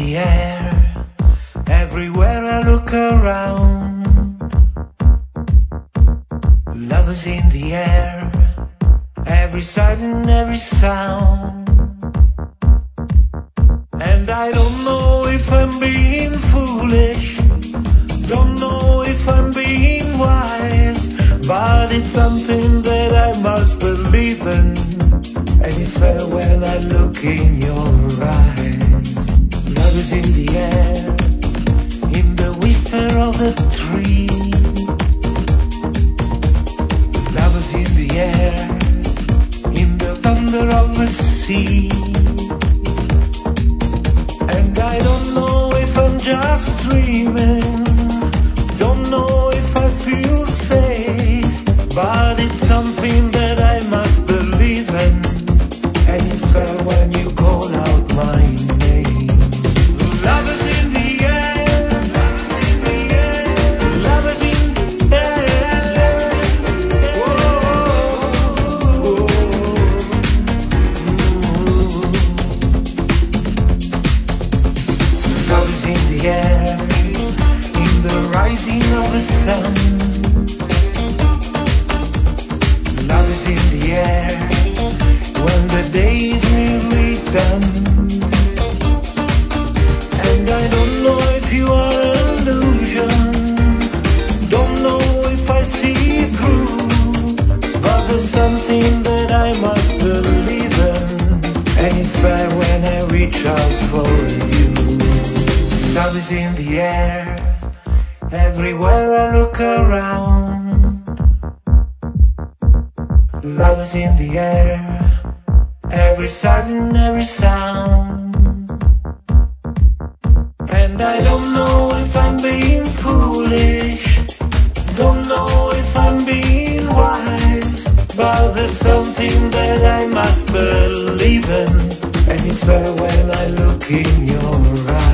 the air, everywhere I look around. Love is in the air, every sight and every sound. And I don't know if I'm being foolish, don't know if I'm being wise, but it's something that I must believe in, and it's fair when I look in your eyes. Love is in the air, in the whisper of the tree. Love is in the air, in the thunder of the sea. And I don't know if I'm just dreaming, don't know if I feel safe, but it's something that I must believe in, and it's fair when you call out my name. Love is in the air, love is in the air. Love is in the air, in the rising of the sun. Love is in the air, when the day is nearly done. And I don't know if you are an illusion, don't know if I see through, but there's something that I must believe in, and it's fair when I reach out for you. Love is in the air, everywhere I look around. Love is in the air, every sight and every sound. And I don't know if I'm being foolish, don't know if I'm being wise, but there's something that I must believe in, and it's fair when I look in your eyes.